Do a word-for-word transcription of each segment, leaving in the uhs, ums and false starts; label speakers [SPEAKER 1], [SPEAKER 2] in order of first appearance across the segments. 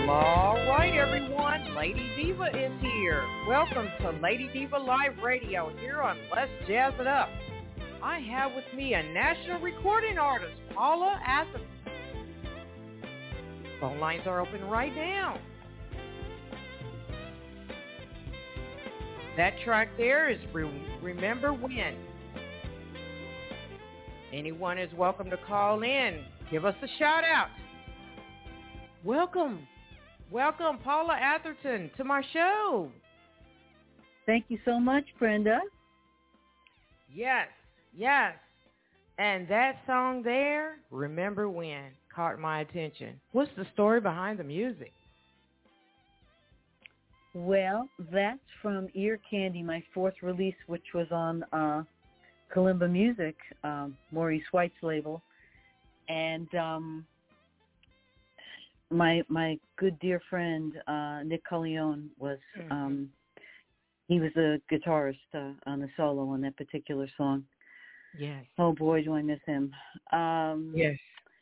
[SPEAKER 1] All right, everyone. Lady Diva is here. Welcome to Lady Diva Live Radio here on Let's Jazz It Up. I have with me a national recording artist, Paula Atherton. Phone lines are open right now. That track there is Remember When. Anyone is welcome to call in. Give us a shout out. Welcome. Welcome, Paula Atherton, to my show.
[SPEAKER 2] Thank you so much, Brenda.
[SPEAKER 1] Yes, yes. And that song there, Remember When, caught my attention. What's the story behind the music?
[SPEAKER 2] Well, that's from Ear Candy, my fourth release, which was on uh, Kalimba Music, um, Maurice White's label. And um, my my good dear friend, uh, Nick Colleone, was, mm-hmm. um, he was a guitarist uh, on the solo on that particular song.
[SPEAKER 1] Yes.
[SPEAKER 2] Oh, boy, do I miss him. Um,
[SPEAKER 1] yes.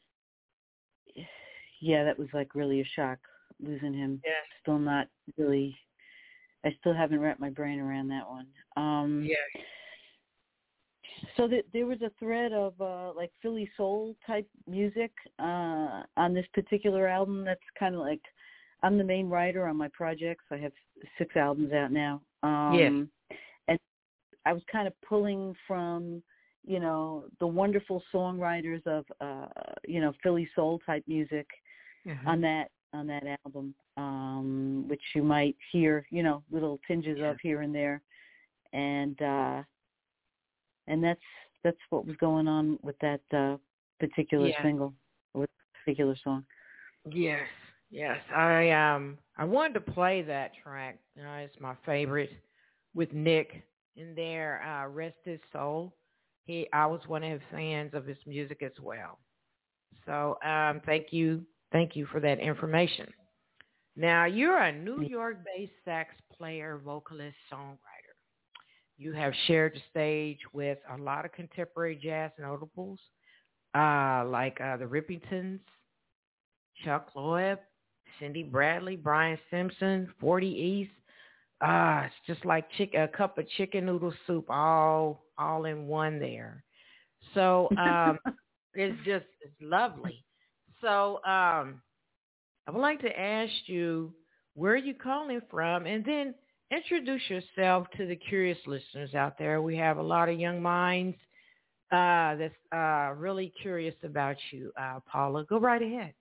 [SPEAKER 2] Yeah, that was like really a shock, losing him.
[SPEAKER 1] Yes.
[SPEAKER 2] Still not really, I still haven't wrapped my brain around that one. Um,
[SPEAKER 1] yes.
[SPEAKER 2] So that there was a thread of uh, like Philly soul type music uh, on this particular album. That's kind of like, I'm the main writer on my projects. I have six albums out now. Um,
[SPEAKER 1] yes.
[SPEAKER 2] And I was kind of pulling from, you know, the wonderful songwriters of, uh, you know, Philly soul type music mm-hmm. on that on that album, um, which you might hear, you know, little tinges yeah. of here and there. And uh, and that's that's what was going on with that uh, particular
[SPEAKER 1] yeah.
[SPEAKER 2] single, with particular song.
[SPEAKER 1] Yes, yes. I um I wanted to play that track. You know, it's my favorite with Nick in there. Uh, Rest His Soul. He, I was one of his fans of his music as well. So um, thank you, thank you for that information. Now, you're a New York-based sax player, vocalist, songwriter. You have shared the stage with a lot of contemporary jazz notables, uh, like uh, the Rippingtons, Chuck Loeb, Cindy Bradley, Brian Simpson, forty East. Ah, it's just like chick- a cup of chicken noodle soup, all all in one there. So um, it's just it's lovely. So um, I would like to ask you where you calling from, and then introduce yourself to the curious listeners out there. We have a lot of young minds uh, that's uh, really curious about you, uh, Paula. Go right ahead.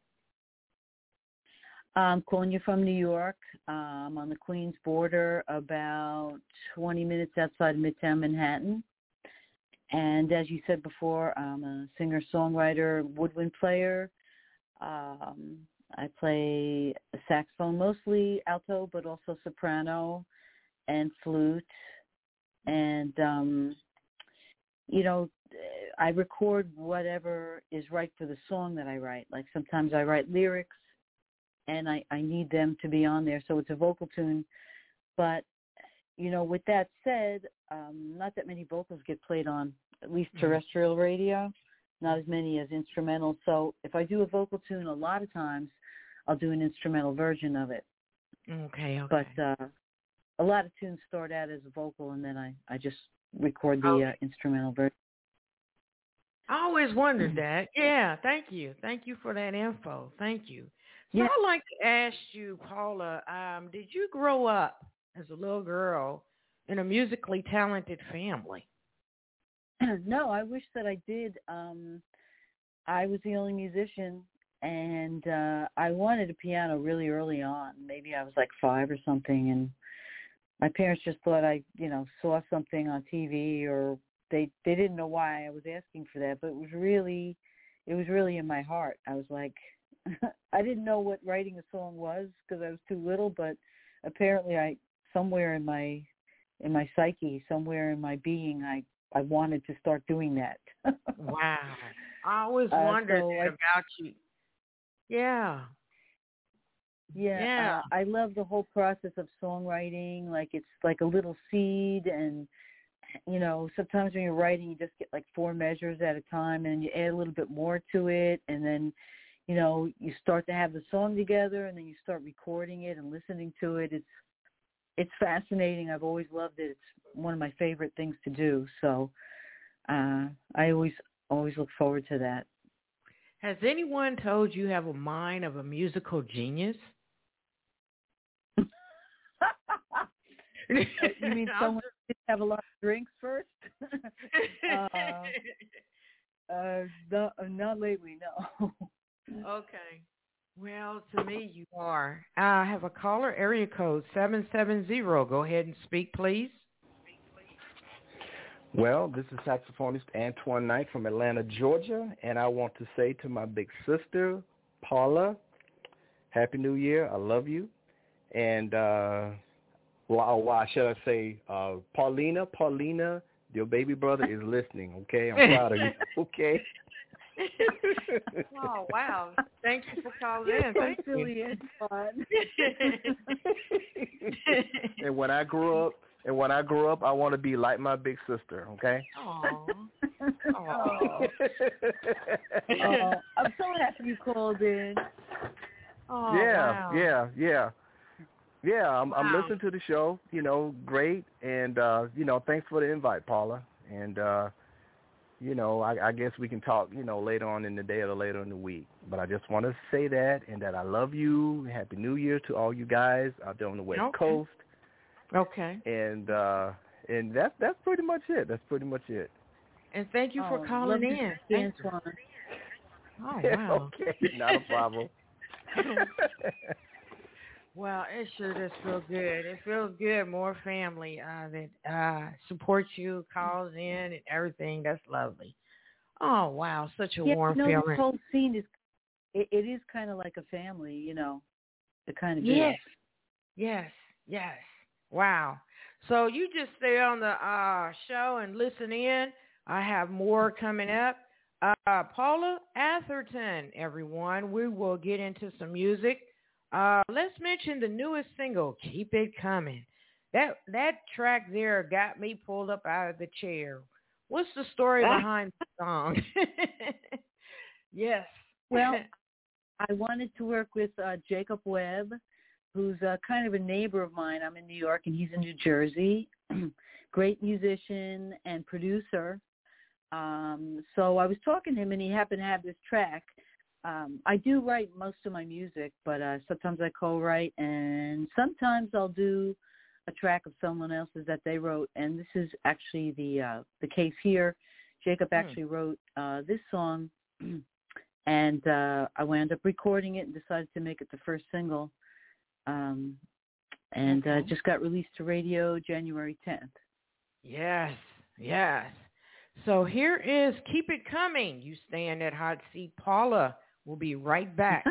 [SPEAKER 2] I'm calling you from New York. I'm on the Queens border, about twenty minutes outside of Midtown Manhattan. And as you said before, I'm a singer-songwriter, woodwind player. Um, I play saxophone, mostly alto, but also soprano and flute. And, um, you know, I record whatever is right for the song that I write. Like sometimes I write lyrics, and I, I need them to be on there, so it's a vocal tune. But, you know, with that said, um, not that many vocals get played on, at least terrestrial radio, not as many as instrumental. So if I do a vocal tune, a lot of times I'll do an instrumental version of it.
[SPEAKER 1] Okay, okay.
[SPEAKER 2] But uh, a lot of tunes start out as a vocal, and then I, I just record the
[SPEAKER 1] okay.
[SPEAKER 2] uh, instrumental version.
[SPEAKER 1] I always wondered that. Yeah, thank you. Thank you for that info. Thank you. So
[SPEAKER 2] Yeah.
[SPEAKER 1] I'd like to ask you, Paula, um, did you grow up as a little girl in a musically talented family?
[SPEAKER 2] No, I wish that I did. Um, I was the only musician, and uh, I wanted a piano really early on. Maybe I was like five or something, and my parents just thought I, you know, saw something on T V, or they they didn't know why I was asking for that, but it was really, it was really in my heart. I was like, I didn't know what writing a song was because I was too little, but apparently I, somewhere in my, in my psyche, somewhere in my being, I, I wanted to start doing that.
[SPEAKER 1] Wow. I always
[SPEAKER 2] Uh,
[SPEAKER 1] wondered
[SPEAKER 2] so
[SPEAKER 1] that
[SPEAKER 2] I,
[SPEAKER 1] about you. Yeah.
[SPEAKER 2] Yeah,
[SPEAKER 1] Yeah.
[SPEAKER 2] uh, I love the whole process of songwriting. Like it's like a little seed, and you know, sometimes when you're writing, you just get like four measures at a time, and you add a little bit more to it, and then you know, you start to have the song together, and then you start recording it and listening to it. It's it's fascinating. I've always loved it. It's one of my favorite things to do. So uh, I always always look forward to that.
[SPEAKER 1] Has anyone told you have a mind of a musical genius?
[SPEAKER 2] You mean someone did have a lot of drinks first? uh, uh, not, not lately, no.
[SPEAKER 1] Okay. Well, to me, you are. I have a caller, area code seven seven zero. Go ahead and speak, please.
[SPEAKER 3] Well, this is saxophonist Antoine Knight from Atlanta, Georgia, and I want to say to my big sister, Paula, Happy New Year. I love you. And uh, why, why should I say, uh, Paulina, Paulina, your baby brother is listening, okay? I'm proud of you, okay?
[SPEAKER 1] Oh, wow. Thank you for calling in. Thank
[SPEAKER 2] so silly and fun.
[SPEAKER 3] And when I grew up, and when I grow up, I want to be like my big sister, okay?
[SPEAKER 1] Aww.
[SPEAKER 2] Aww. Oh, I'm so happy you called in.
[SPEAKER 1] Oh,
[SPEAKER 3] yeah,
[SPEAKER 1] wow.
[SPEAKER 3] yeah, yeah. Yeah, I'm,
[SPEAKER 1] wow.
[SPEAKER 3] I'm listening to the show, you know, great. And, uh, you know, thanks for the invite, Paula. And, uh, you know, I, I guess we can talk, you know, later on in the day or later in the week. But I just want to say that and that I love you. Happy New Year to all you guys out there on the West
[SPEAKER 1] okay.
[SPEAKER 3] Coast.
[SPEAKER 1] Okay.
[SPEAKER 3] And uh, and that's that's pretty much it. That's pretty much it.
[SPEAKER 1] And thank you for
[SPEAKER 2] oh,
[SPEAKER 1] calling in.
[SPEAKER 2] Thank you.
[SPEAKER 1] Oh, wow.
[SPEAKER 3] Okay, not a problem.
[SPEAKER 1] Well, it sure does feel good. It feels good. More family uh, that uh, supports you, calls in, and everything. That's lovely. Oh, wow. Such a
[SPEAKER 2] yeah,
[SPEAKER 1] warm
[SPEAKER 2] you know,
[SPEAKER 1] feeling.
[SPEAKER 2] This whole scene is, it, it is kind of like a family, you know. It kind of
[SPEAKER 1] yes.
[SPEAKER 2] is.
[SPEAKER 1] Yes. Yes. Wow. So you just stay on the uh, show and listen in. I have more coming up. Uh, Paula Atherton, everyone. We will get into some music. Uh, let's mention the newest single, Keep It Coming. That that track there got me pulled up out of the chair. What's the story
[SPEAKER 2] ah.
[SPEAKER 1] behind the song? Yes.
[SPEAKER 2] Well, I wanted to work with uh, Jacob Webb, who's uh, kind of a neighbor of mine. I'm in New York, and he's in New Jersey. Great musician and producer. Um, so I was talking to him, and he happened to have this track. Um, I do write most of my music, but uh, sometimes I co-write, and sometimes I'll do a track of someone else's that they wrote. And this is actually the uh, the case here. Jacob actually hmm. wrote uh, this song, and uh, I wound up recording it and decided to make it the first single. Um, and
[SPEAKER 1] okay.
[SPEAKER 2] uh, just got released to radio January tenth.
[SPEAKER 1] Yes, yes. So here is Keep It Coming. You stay in that hot seat. Paula will be right back.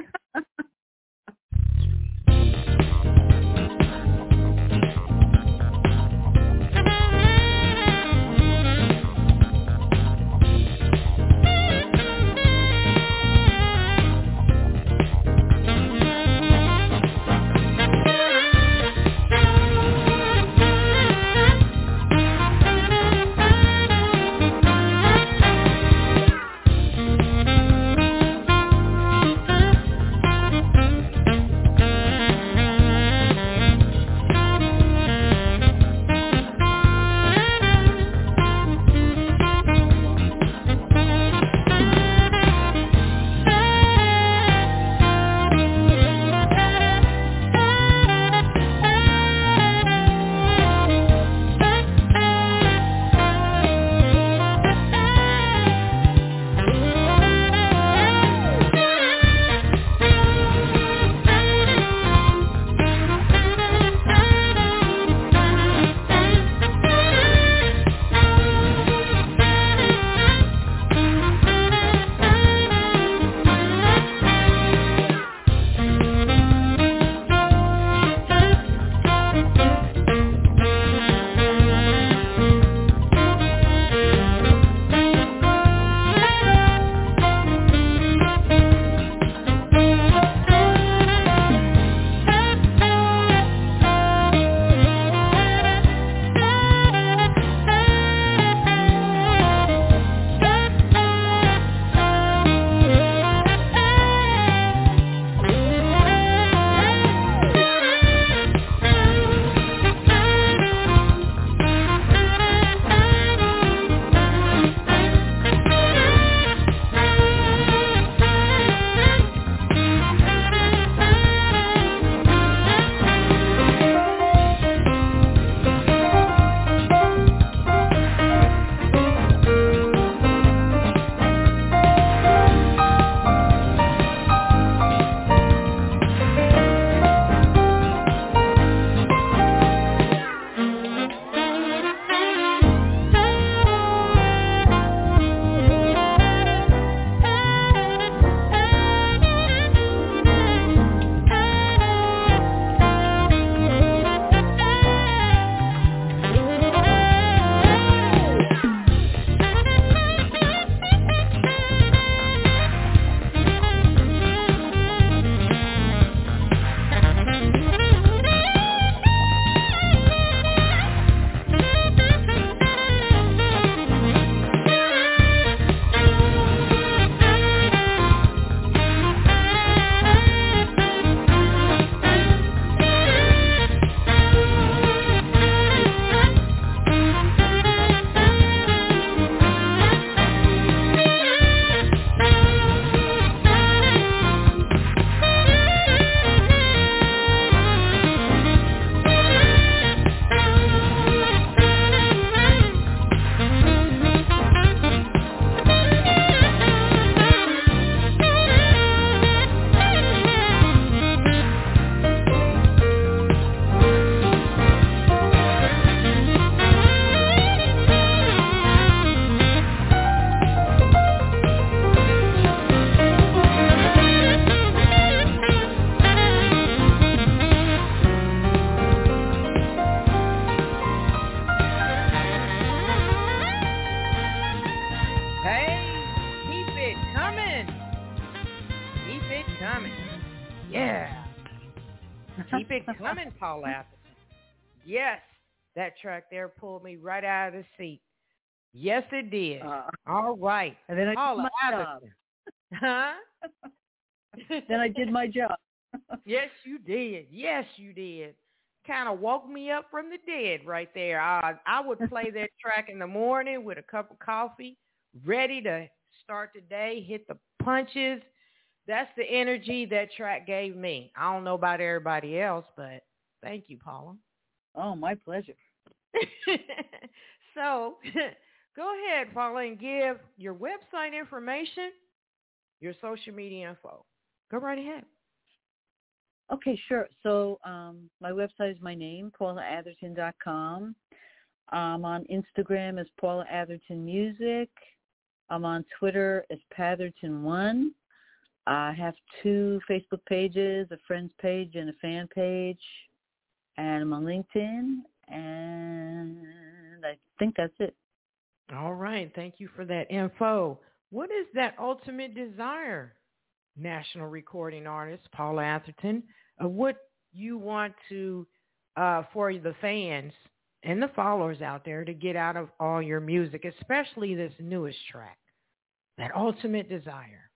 [SPEAKER 1] Yeah. Keep it coming, Paula Atherton. Yes, that track there pulled me right out of the seat. Yes, it did.
[SPEAKER 2] Uh,
[SPEAKER 1] All right.
[SPEAKER 2] and then I
[SPEAKER 1] Paula
[SPEAKER 2] did my
[SPEAKER 1] Atherton. Huh?
[SPEAKER 2] job. Then I did my job.
[SPEAKER 1] Yes, you did. Yes, you did. Kind of woke me up from the dead right there. I, I would play that track in the morning with a cup of coffee, ready to start the day, hit the punches. That's the energy that track gave me. I don't know about everybody else, but thank you, Paula.
[SPEAKER 2] Oh, my pleasure.
[SPEAKER 1] So go ahead, Paula, and give your website information, your social media info. Go right ahead.
[SPEAKER 2] Okay, sure. So um, my website is my name, paula atherton dot com. I'm on Instagram as Paula Atherton Music. I'm on Twitter as Patherton one. I have two Facebook pages, a friends page and a fan page. And I'm on LinkedIn. And I think that's it.
[SPEAKER 1] All right. Thank you for that info. What is that ultimate desire, national recording artist Paula Atherton, of what you want to, uh, for the fans and the followers out there to get out of all your music, especially this newest track, that ultimate desire?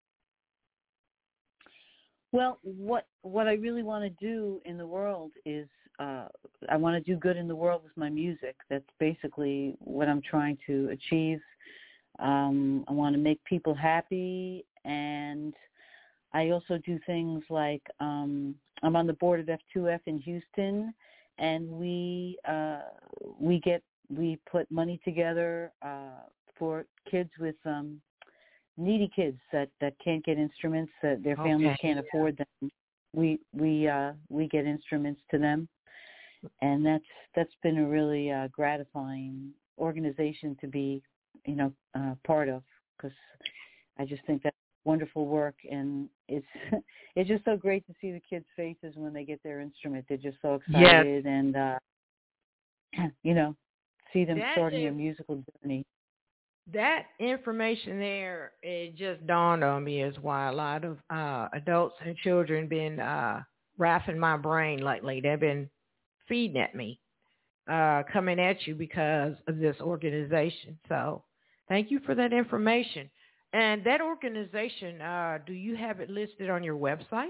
[SPEAKER 2] Well, what what I really want to do in the world is uh, I want to do good in the world with my music. That's basically what I'm trying to achieve. Um, I want to make people happy, and I also do things like um, I'm on the board of F two F in Houston, and we uh, we get we put money together uh, for kids with um, needy kids that, that can't get instruments, that their families
[SPEAKER 1] Okay.
[SPEAKER 2] can't afford them. We we uh, we get instruments to them, and that's that's been a really uh, gratifying organization to be, you know, uh, part of, because I just think that's wonderful work, and it's it's just so great to see the kids' faces when they get their instrument. They're just so excited, yes. and uh, you know, see them
[SPEAKER 1] That
[SPEAKER 2] starting
[SPEAKER 1] is-
[SPEAKER 2] their musical journey.
[SPEAKER 1] That information there, it just dawned on me is why a lot of uh, adults and children been uh, raffing my brain lately. They've been feeding at me, uh, coming at you because of this organization. So thank you for that information. And that organization, uh, do you have it listed on your website?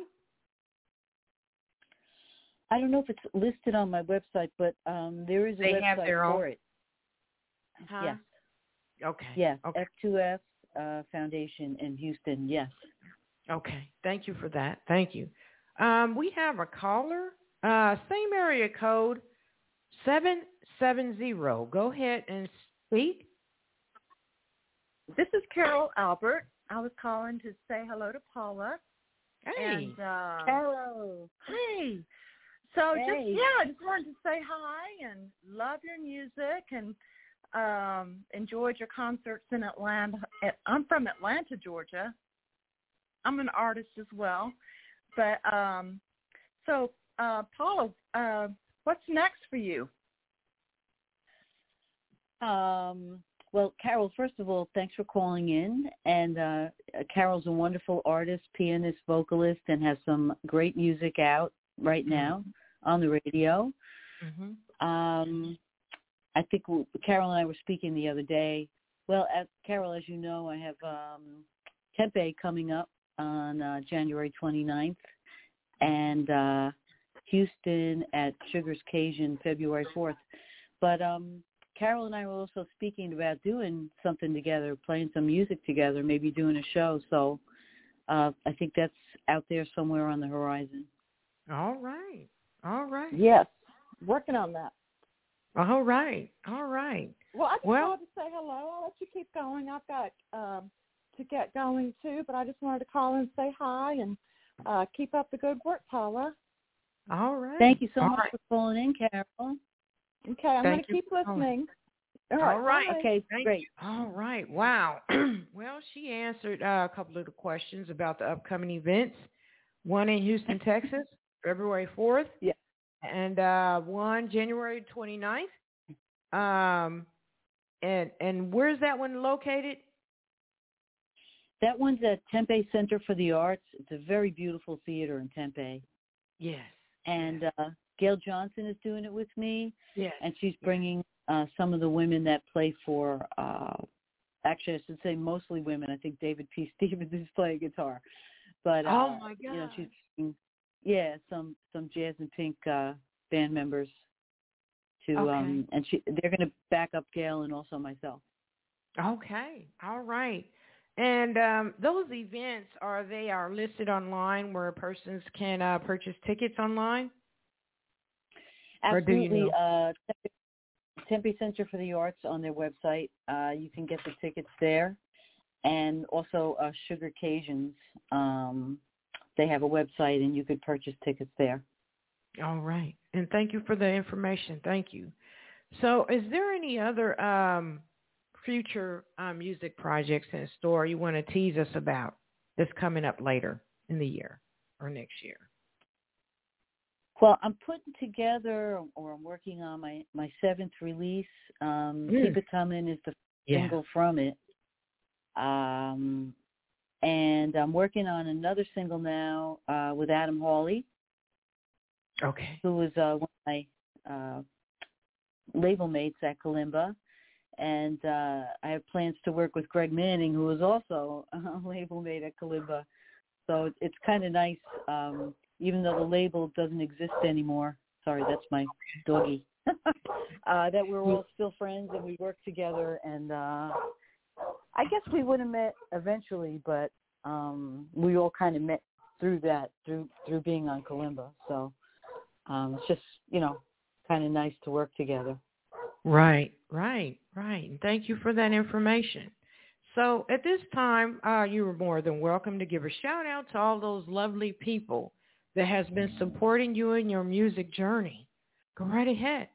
[SPEAKER 2] I don't know if it's listed on my website, but um, there is a
[SPEAKER 1] They
[SPEAKER 2] website
[SPEAKER 1] have their
[SPEAKER 2] for
[SPEAKER 1] own?
[SPEAKER 2] it.
[SPEAKER 1] Huh?
[SPEAKER 2] Yes.
[SPEAKER 1] Okay.
[SPEAKER 2] Yes,
[SPEAKER 1] Okay.
[SPEAKER 2] F two F uh, Foundation in Houston, yes.
[SPEAKER 1] Okay. Thank you for that. Thank you. Um, we have a caller, uh, same area code, seven seven zero. Go ahead and speak.
[SPEAKER 4] This is Carol Albert. I was calling to say hello to Paula.
[SPEAKER 1] Hey.
[SPEAKER 4] And, uh,
[SPEAKER 2] Hello.
[SPEAKER 4] hey. So
[SPEAKER 2] Hey.
[SPEAKER 4] just, yeah, I just wanted to say hi and love your music and um, enjoyed your concerts in Atlanta. I'm from Atlanta, Georgia. I'm an artist as well. But um, so, uh, Paula, uh, what's next for you?
[SPEAKER 2] Um, well, Carol, first of all, thanks for calling in. And uh, Carol's a wonderful artist, pianist, vocalist, and has some great music out right now mm-hmm. on the radio. Mm-hmm. Um, I think Carol and I were speaking the other day. Well, as, Carol, as you know, I have um, Tempe coming up on uh, January twenty-ninth, and uh, Houston at Sugar's Cajun February fourth. But um, Carol and I were also speaking about doing something together, playing some music together, maybe doing a show. So uh, I think that's out there somewhere on the horizon.
[SPEAKER 1] All right. All right.
[SPEAKER 4] Yes, working on that.
[SPEAKER 1] All right. All right.
[SPEAKER 4] Well, I just
[SPEAKER 1] well,
[SPEAKER 4] wanted to say hello. I'll let you keep going. I've got um, to get going, too, but I just wanted to call and say hi and uh, keep up the good work, Paula.
[SPEAKER 1] All right.
[SPEAKER 2] Thank you so
[SPEAKER 1] All
[SPEAKER 2] much
[SPEAKER 1] right.
[SPEAKER 2] for calling in, Carol.
[SPEAKER 4] Okay, I'm going to keep listening.
[SPEAKER 1] All right. All right.
[SPEAKER 2] Okay,
[SPEAKER 1] Thank
[SPEAKER 2] great.
[SPEAKER 1] You. All right. Wow. Well, she answered uh, a couple of the questions about the upcoming events. One in Houston, Texas, February fourth.
[SPEAKER 2] Yeah.
[SPEAKER 1] And uh, one January twenty-ninth. Um, and and where's that one located?
[SPEAKER 2] That one's at Tempe Center for the Arts. It's a very beautiful theater in Tempe.
[SPEAKER 1] Yes.
[SPEAKER 2] And
[SPEAKER 1] yes.
[SPEAKER 2] uh, Gail Johnson is doing it with me.
[SPEAKER 1] Yes.
[SPEAKER 2] And she's bringing uh, some of the women that play for, uh, actually I should say mostly women. I think David P. Stevens is playing guitar. But, uh,
[SPEAKER 1] oh, my God.
[SPEAKER 2] you know, she's bringing, yeah, some, some Jazz and Pink uh, band members to,
[SPEAKER 1] okay.
[SPEAKER 2] um, and she, they're going to back up Gail and also myself.
[SPEAKER 1] Okay. All right. And um, those events, are they are listed online where persons can uh, purchase tickets online?
[SPEAKER 2] Absolutely.
[SPEAKER 1] You know?
[SPEAKER 2] uh, Tempe, Tempe Center for the Arts on their website. Uh, you can get the tickets there. And also uh, Sugar Cajuns. Um, they have a website, and you could purchase tickets there.
[SPEAKER 1] All right. And thank you for the information. Thank you. So is there any other um, future uh, music projects in store you want to tease us about that's coming up later in the year or next year?
[SPEAKER 2] Well, I'm putting together, or I'm working on my, my seventh release. Um, mm. Keep It Coming is the
[SPEAKER 1] yeah.
[SPEAKER 2] single from it. Um, and I'm working on another single now uh, with Adam Hawley.
[SPEAKER 1] Okay.
[SPEAKER 2] Who was uh, one of my uh, label mates at Kalimba. And uh, I have plans to work with Greg Manning, who is also a label mate at Kalimba. So it's kind of nice, um, even though the label doesn't exist anymore. Sorry, that's my doggy. uh, that we're all still friends and we work together. And uh, I guess we would have met eventually, but um, we all kind of met through that, through through being on Kalimba. So um, it's just, you know, kind of nice to work together.
[SPEAKER 1] Right, right, right. And thank you for that information. So at this time, uh, you are more than welcome to give a shout out to all those lovely people that has been supporting you in your music journey. Go right ahead.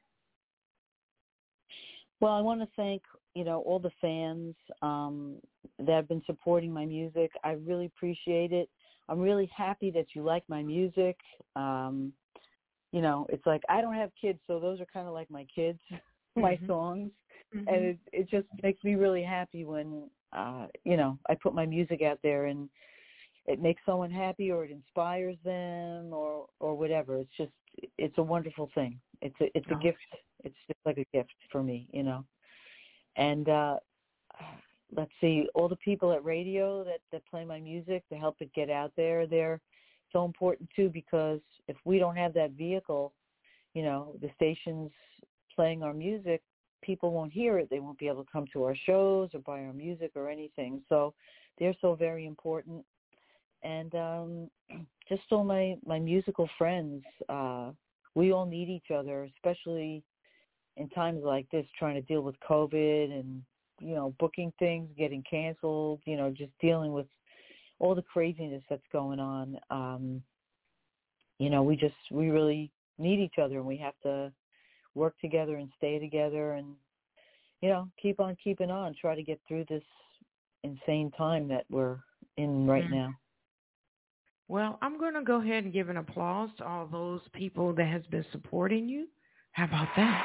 [SPEAKER 2] Well, I want to thank, you know, all the fans um, that have been supporting my music. I really appreciate it. I'm really happy that you like my music. Um, you know, it's like I don't have kids, so those are kind of like my kids. my mm-hmm. songs mm-hmm. and it, it just makes me really happy when uh you know I put my music out there and it makes someone happy or it inspires them or or whatever. It's just it's a wonderful thing. It's a it's a oh. gift. It's just like a gift for me, you know. And uh let's see, all the people at radio that that play my music to help it get out there, they're so important too, because if we don't have that vehicle, you know, the stations playing our music, people won't hear it. They won't be able to come to our shows or buy our music or anything. So they're so very important. And um, just all my, my musical friends, uh, we all need each other, especially in times like this, trying to deal with COVID and, you know, booking things, getting canceled, you know, just dealing with all the craziness that's going on. Um, you know, we just, we really need each other, and we have to work together and stay together and, you know, keep on keeping on, try to get through this insane time that we're in right mm-hmm. now.
[SPEAKER 1] Well, I'm going to go ahead and give an applause to all those people that has been supporting you. How about that?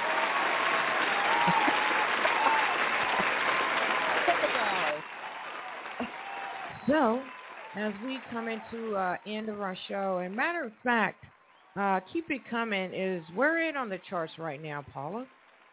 [SPEAKER 1] So, as we come into uh, end of our show, and matter of fact, Uh, Keep It Coming is, where it on the charts right now, Paula?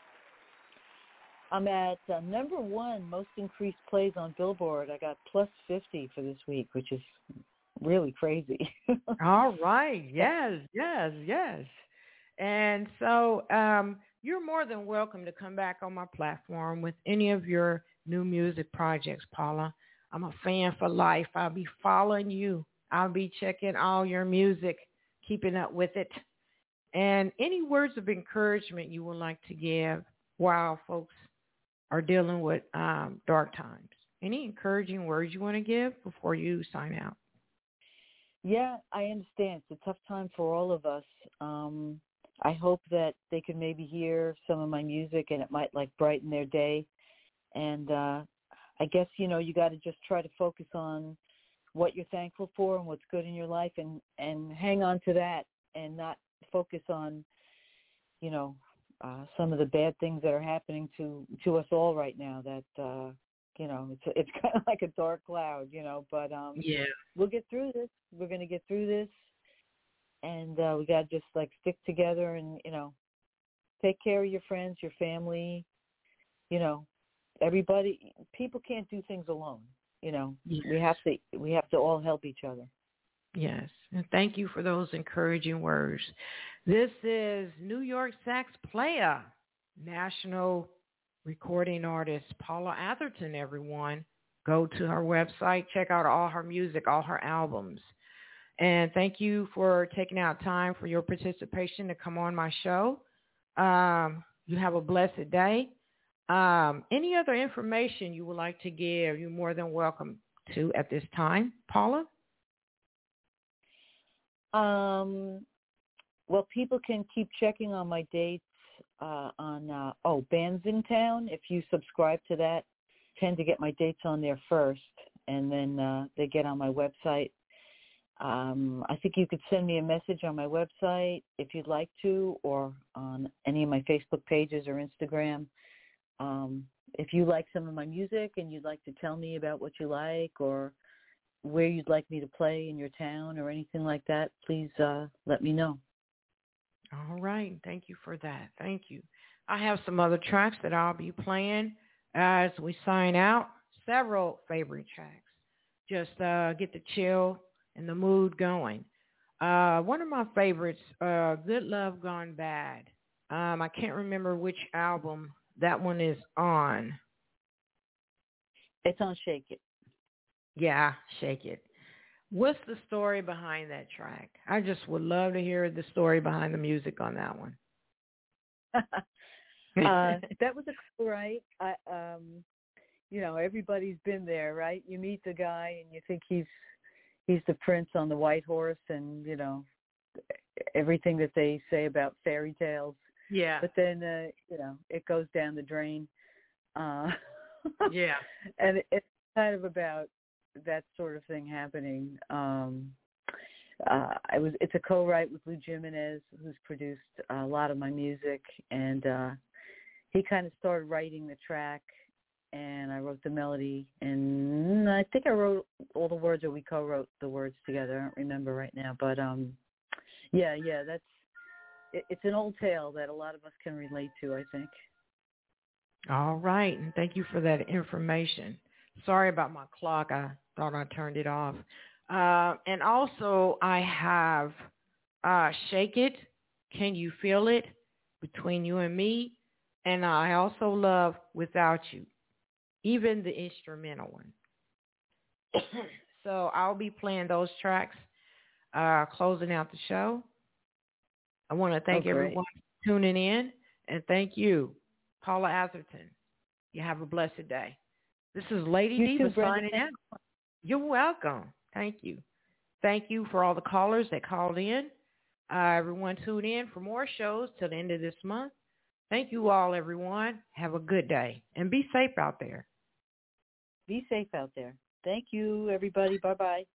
[SPEAKER 2] I'm at uh, number one, most increased plays on Billboard. I got plus fifty for this week, which is really crazy.
[SPEAKER 1] All right. Yes, yes, yes. And so um, you're more than welcome to come back on my platform with any of your new music projects, Paula. I'm a fan for life. I'll be following you. I'll be checking all your music, keeping up with it. And any words of encouragement you would like to give while folks are dealing with um, dark times? Any encouraging words you want to give before you sign out?
[SPEAKER 2] Yeah, I understand. It's a tough time for all of us. Um, I hope that they could maybe hear some of my music and it might like brighten their day. And uh, I guess, you know, you got to just try to focus on what you're thankful for and what's good in your life, and, and hang on to that and not focus on, you know, uh, some of the bad things that are happening to, to us all right now that, uh, you know, it's it's kind of like a dark cloud, you know. But um,
[SPEAKER 1] Yeah.
[SPEAKER 2] we'll get through this. We're gonna get through this, and uh, we gotta just like stick together and you know, take care of your friends, your family, you know, everybody. People can't do things alone. You know,
[SPEAKER 1] Yes.
[SPEAKER 2] we have to we have to all help each other.
[SPEAKER 1] Yes. And thank you for those encouraging words. This is New York sax player, national recording artist Paula Atherton, everyone. Go to her website, check out all her music, all her albums. And thank you for taking out time for your participation to come on my show. Um, you have a blessed day. Um, any other information you would like to give, you're more than welcome to at this time. Paula?
[SPEAKER 2] Um, well, people can keep checking on my dates uh, on, uh, oh, Bands in Town. If you subscribe to that, tend to get my dates on there first, and then uh, they get on my website. Um, I think you could send me a message on my website if you'd like to, or on any of my Facebook pages or Instagram. Um, if you like some of my music and you'd like to tell me about what you like or where you'd like me to play in your town or anything like that, please uh, let me know.
[SPEAKER 1] All right. Thank you for that. Thank you. I have some other tracks that I'll be playing as we sign out. Several favorite tracks. Just uh, get the chill and the mood going. Uh, one of my favorites, uh, Good Love Gone Bad. Um, I can't remember which album that one is on.
[SPEAKER 2] It's on Shake It.
[SPEAKER 1] Yeah, Shake It. What's the story behind that track? I just would love to hear the story behind the music on that one.
[SPEAKER 2] uh, that was a cool, right? I, um, you know, everybody's been there, right? You meet the guy and you think he's he's the prince on the white horse, and you know everything that they say about fairy tales.
[SPEAKER 1] Yeah.
[SPEAKER 2] But then, uh, you know, it goes down the drain. Uh,
[SPEAKER 1] yeah.
[SPEAKER 2] And it, it's kind of about that sort of thing happening. Um, uh, I was. It's a co-write with Lou Jimenez, who's produced a lot of my music, and uh, he kind of started writing the track, and I wrote the melody, and I think I wrote all the words, or we co-wrote the words together. I don't remember right now, but um, yeah, yeah, that's. It, it's an old tale that a lot of us can relate to, I think.
[SPEAKER 1] All right, and thank you for that information. Sorry about my clock. I thought I turned it off. Uh, and also, I have uh, Shake It, Can You Feel It, Between You and Me, and I also love Without You, even the instrumental one. So I'll be playing those tracks, uh, closing out the show. I want to thank
[SPEAKER 2] oh,
[SPEAKER 1] everyone for tuning in, and thank you, Paula Atherton. You have a blessed day. This is Lady
[SPEAKER 2] You
[SPEAKER 1] Diva
[SPEAKER 2] too, Brenda.
[SPEAKER 1] signing out. You're welcome. Thank you. Thank you for all the callers that called in. Uh, everyone tune in for more shows till the end of this month. Thank you all, everyone. Have a good day, and be safe out there.
[SPEAKER 2] Be safe out there. Thank you, everybody. Bye-bye.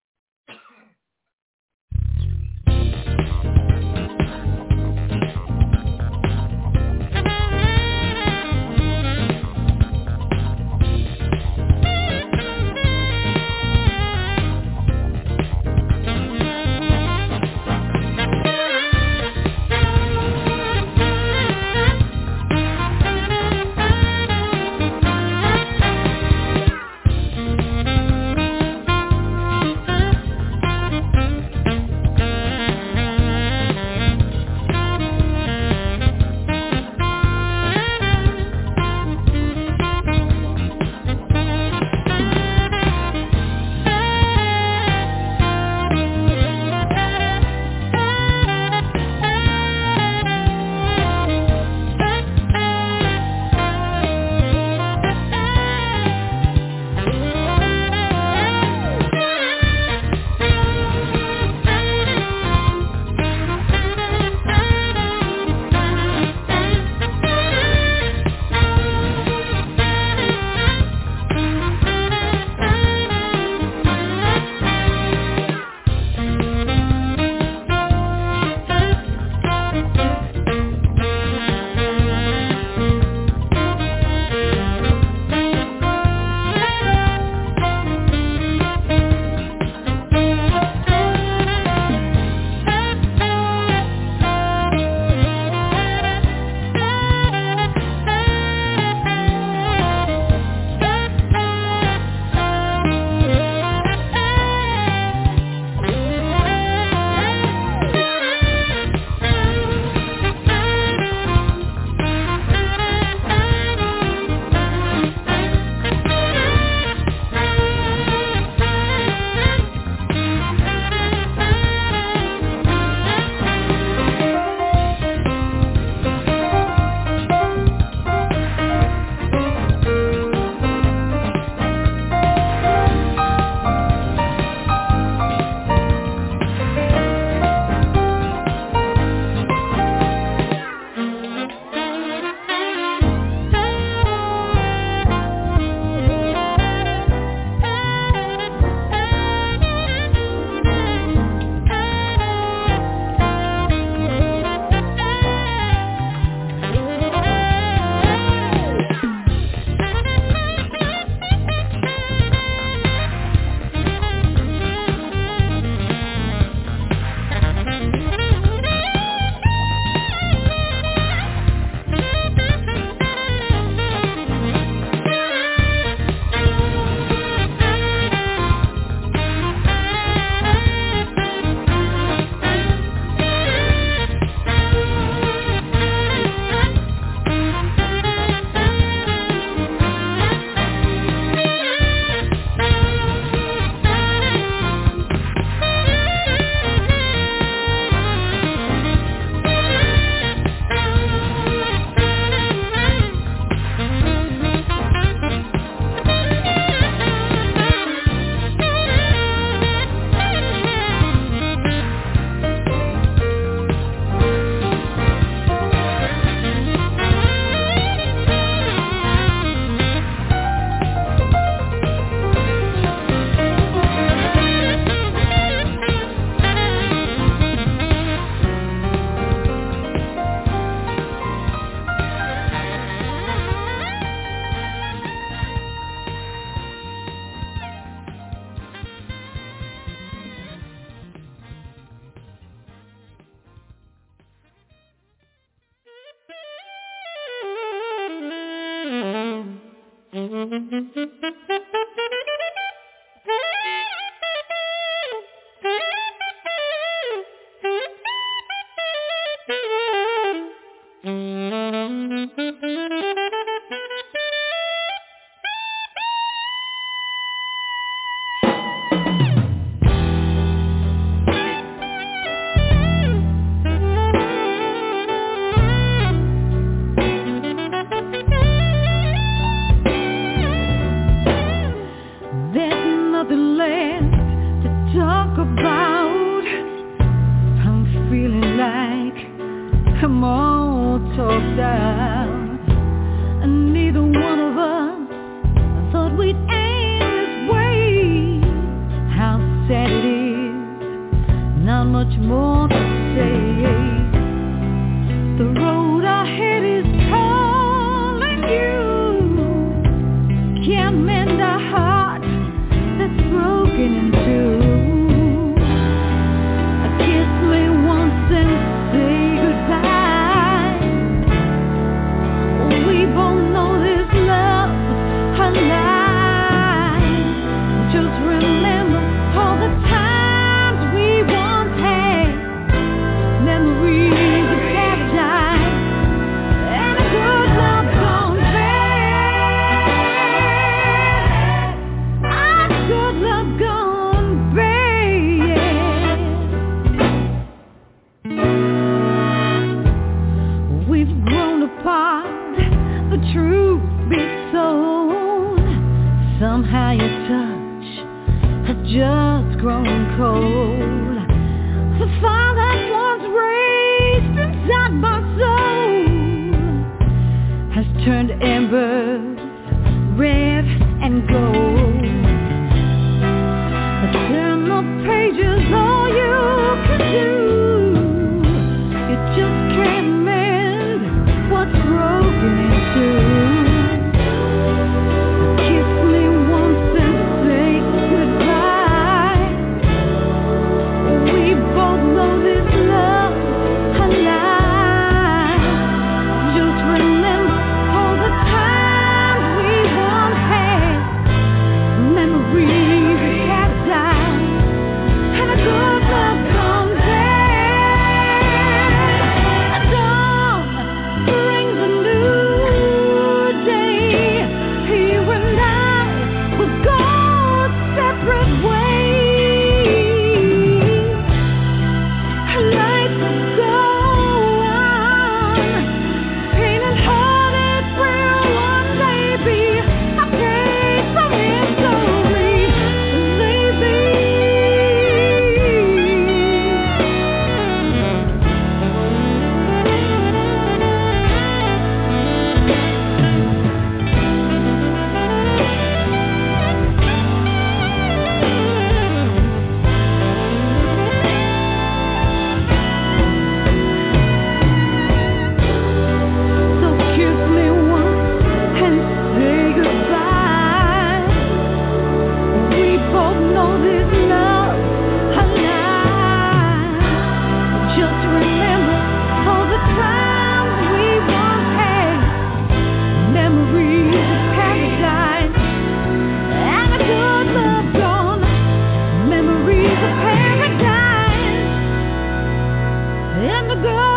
[SPEAKER 5] And the girl